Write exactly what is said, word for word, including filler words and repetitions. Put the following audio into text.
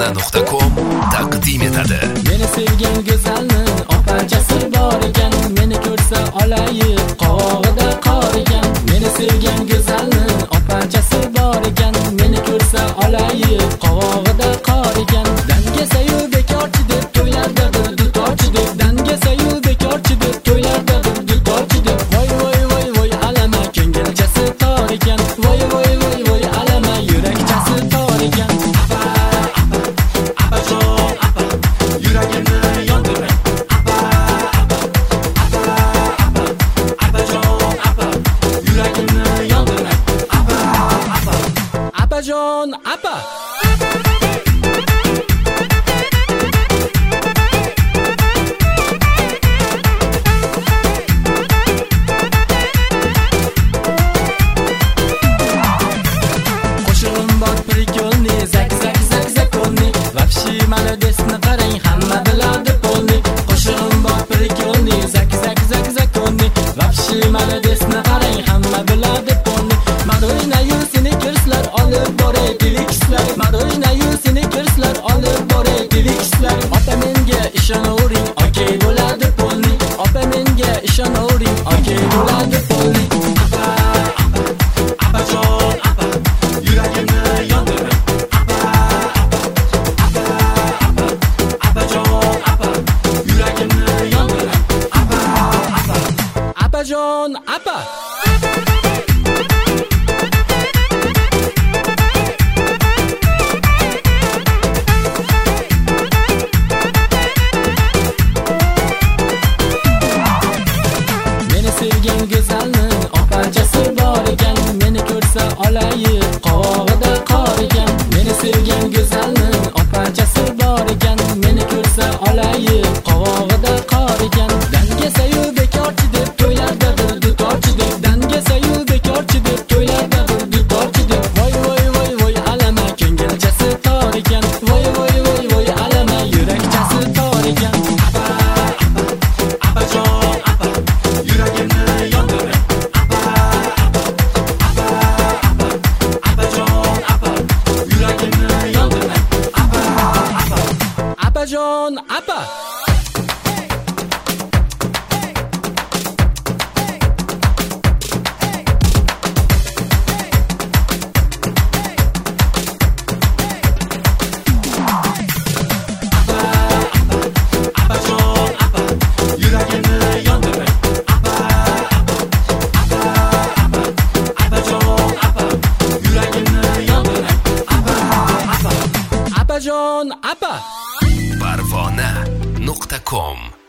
parvona nuqta com taqdim etadi. Meni sevgan go'zalni opachasi bor ekan, meni ko'rsa olayib qovog'ida qor ekan. Meni sevgan go'zalni opachasi bor ekan, meni ko'rsa olayib qovog'ida qor ekan. Danga sayu bekorchi deb to'ylarda dutorchi deb, danga sayu bekorchi deb to'ylarda dutorchi deb. Voy voy voy voy alama ko'ngilchasi tor ekan, voy voy voy voy alama yurakchasi tor ekan. Apajon apa qo'shig'im bor prikolni, zak zak zak zakolni, vapshi melodiyasini qarang, hamma biladi polni. Qo'shig'im bor prikolni, zak zak zak zakolni, vapshi melodiyasini qarang, hamma biladi polni. Marinayu seni ko'rslar olib boray telekislar, Marinayu seni ko'rslar olib boray telekislar. Opa menga ishonavering, okey bo'ladi polni. Opa menga ishonavering, okey bo'ladi polni. Apa apa apajon apa yuragimni yondirib. Apa apa apa apajon apa yuragimni yondirib. Apa apa apajon apa sevgan go'zalni opachasi bor ekan, meni ko'rsa olayib qovog'ida qor ekan. Meni sevgan go'zalni opachasi bor ekan, meni ko'rsa olayib qovog'ida qor ekan. Danga sayu bekorchi deb to'ylarda dutorchi deb, danga sayu bekorchi deb to'ylarda dutorchi deb. Voy voy voy voy alama ko'ngilchasi tor ekan, voy voy voy voy alama yurakchasi tor ekan. Apa apa apajon apa yuragimni yondirib. Apa apa apa apajon apa yuragimni yondirib. Apa apa apajon apa apajon apa yuragimni yondirib. Apa apa apa apajon apa yuragimni yondirib. Apa apa apajon apa parvona nuqta com